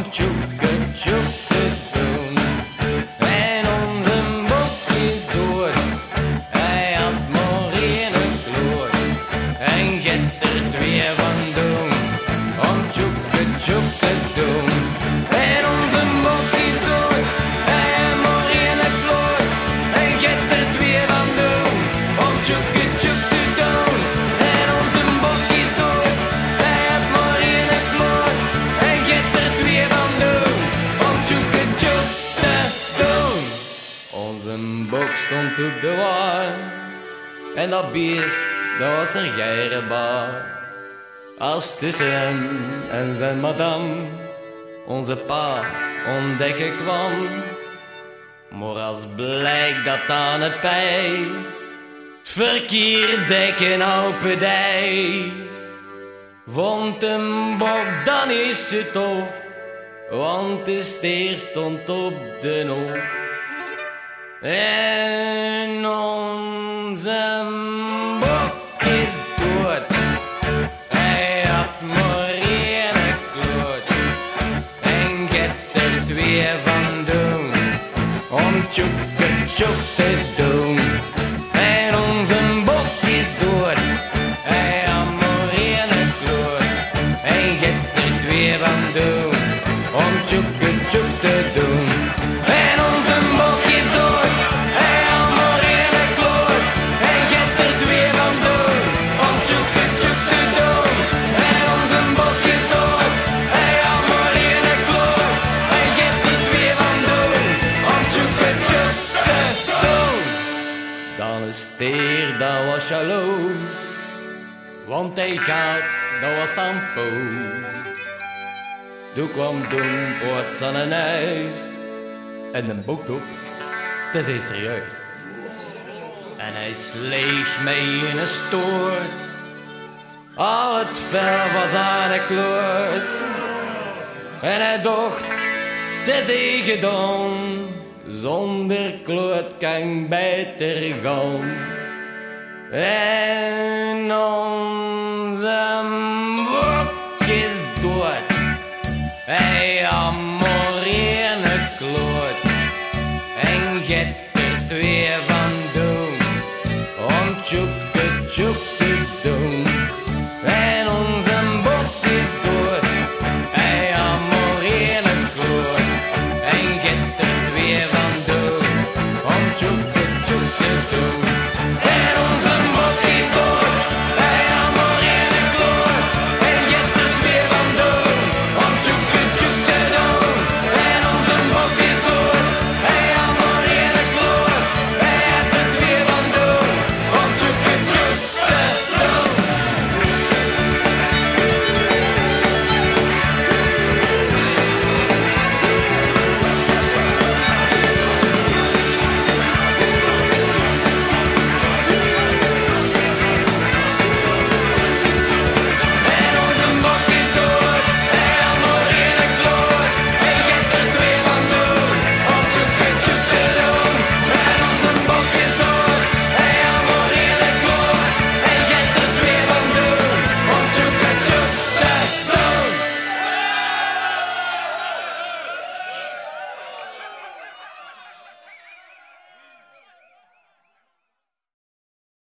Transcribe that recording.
tjoeke tjoek te doen. En onze bok is dood, hij had maar één kloot. En get er twee van doen, om tjoeke tjoek te doen. En onze bok is dood, hij had maar één kloot. En get er twee van doen, om tjoeke tjoek te doen. En onze bok is dood, hij had maar één kloot. En get er twee van doen, om tjoeke tjoek te doen. Onze bok stond op de waar, en dat beest, dat was er geirbaar. Als tussen hem en zijn madame onze pa ontdekken kwam. Maar als blijkt dat aan het pij het verkeer dekken op dij, vond een bok dan is het tof, want de steer stond op de hoofd. En onze bok is dood, hij had maar één kloot. En get er twee van doen, om tjoeke tjoek te doen. En onze bok is dood, hij had maar één kloot. En get er twee van doen, om tjoeke tjoek te doen. En onze bok is dood, hij had maar één kloot. En get er twee van doen, om tjoeke tjoek te doen. En onze bok is dood, hij had maar één kloot. En get er twee van doen, om tjoeke tjoek te doen. Dan is steer, dat was jaloers, want hij gaat, dat was aan poos. Toen kwam Domp uit zijn huis en de bok dacht, het is serieus. En hij sleeg mee in een stoort, al het vel was aan de kloot. En hij dacht, het is gedaan, zonder kloot kan beter gaan. En onze bok is dood, hij had maar één kloot. En get er twee van doen, om tjoeke tjoek